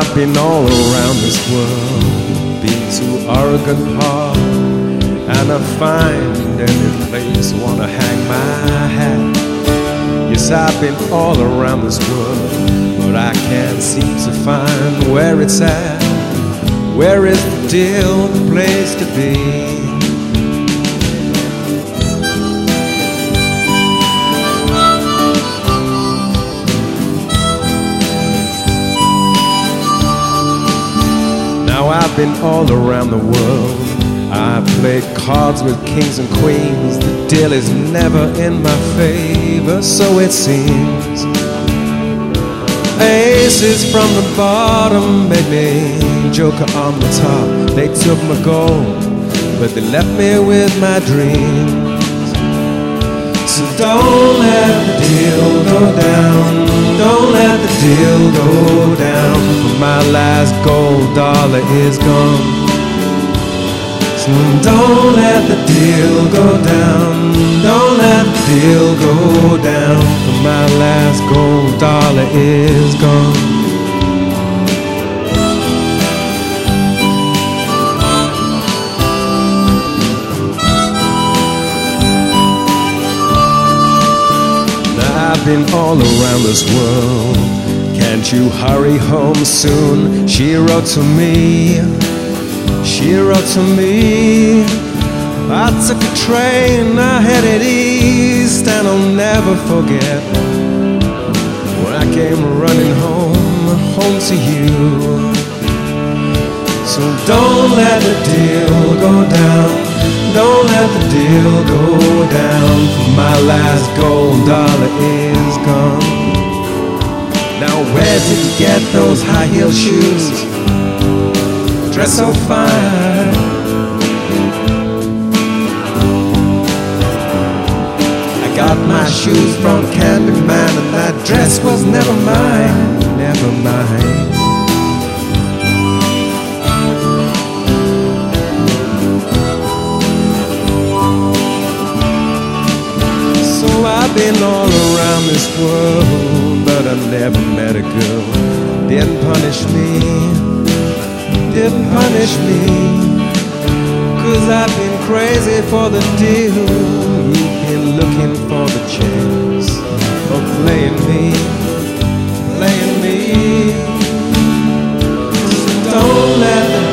I've been all around this world, been to Oregon Park, and I find any place I wanna hang my hat. Yes, I've been all around this world, but I can't seem to find where it's at. Where is the deal, the place to be? Now I've been all around the world. I played cards with kings and queens. The deal is never in my favor, so it seems. Aces from the bottom made me joker on the top. They took my gold, but they left me with my dreams. So don't let the deal go down. Don't let the deal go down. For my last gold dollar is gone. So don't let the deal go down. Don't let the deal go down. For my last gold dollar is gone. I've been all around this world. Can't you hurry home soon? She wrote to me. She wrote to me. I took a train, I headed east, and I'll never forget when I came running home to you. So don't let the deal go down. Don't let the deal go down. For my last gold dollar is gone. Now where did you get those high heel shoes? Dress so fine. I got my shoes from Candyman, and that dress was never mine, never mine. I've been all around this world, but I never met a girl. Didn't punish me, didn't punish me. 'Cause I've been crazy for the deal. You've been looking for the chance of playing me, playing me. So don't let the